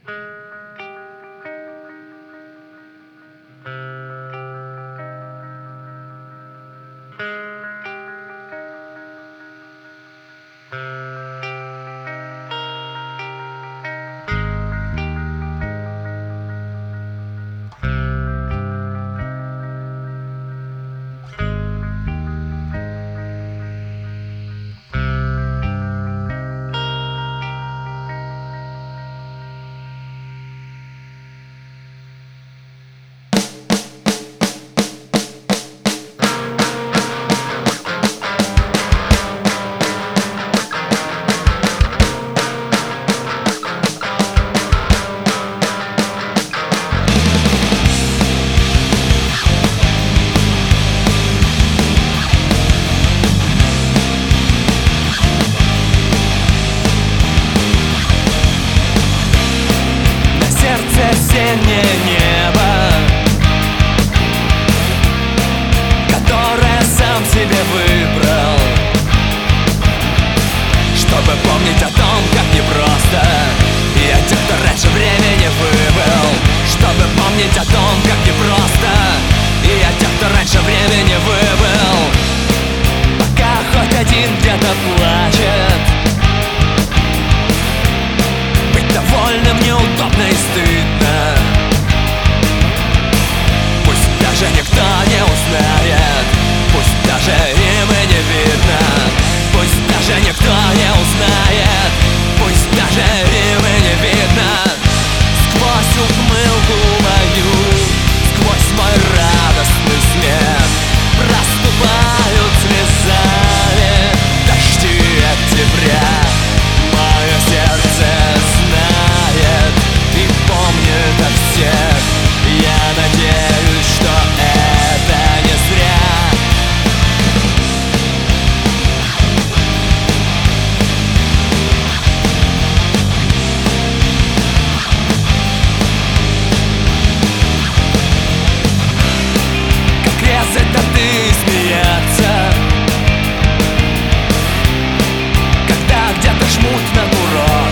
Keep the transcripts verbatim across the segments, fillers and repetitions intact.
Осеннее небо, которое сам себе выбрал, чтобы помнить о том, как непросто, и о тех, кто раньше времени выбыл. Чтобы помнить о том, как непросто, и о тех, кто раньше времени выбыл. Пока хоть один где-то плачет, быть довольным неудобно и стыдно. Пусть даже никто не узнает, пусть даже им и не видно. Пусть даже никто не узнает, пусть даже им и не видно. Сквозь ухмылку мою, сквозь мой радостный смех проступают слезами дожди октября. Мое сердце знает и помнит о всех. Я надеюсь, что это не зря. Как резать торты и смеяться, когда где-то жмут на курок.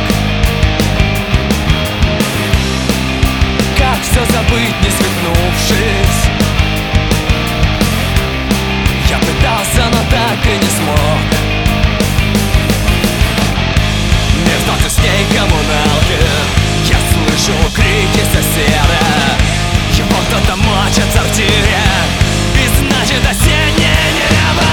Как все забыть, не свихнувшись? Я пытался, но так и не смог. Между тесней коммуналки я слышу крики соседа. Его кто-то мочит в сортире, и значит осеннее небо.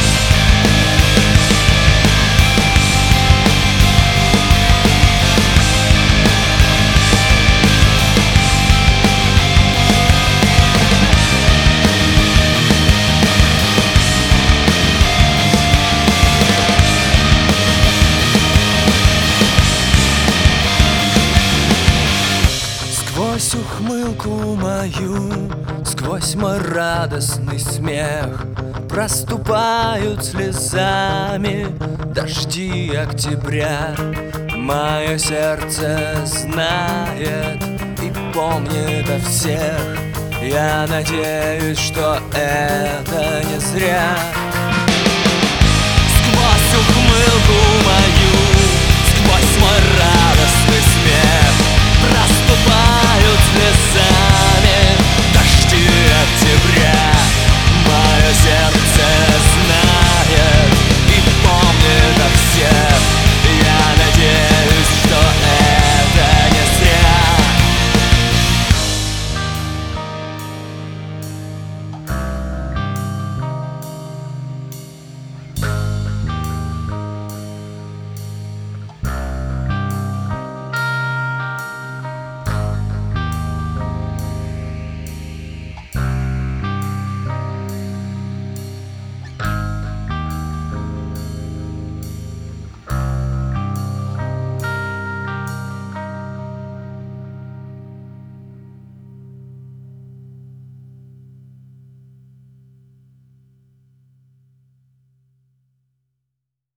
Сквозь ухмылку мою, сквозь мой радостный смех проступают слезами дожди октября. Мое сердце знает и помнит о всех. Я надеюсь, что это не зря.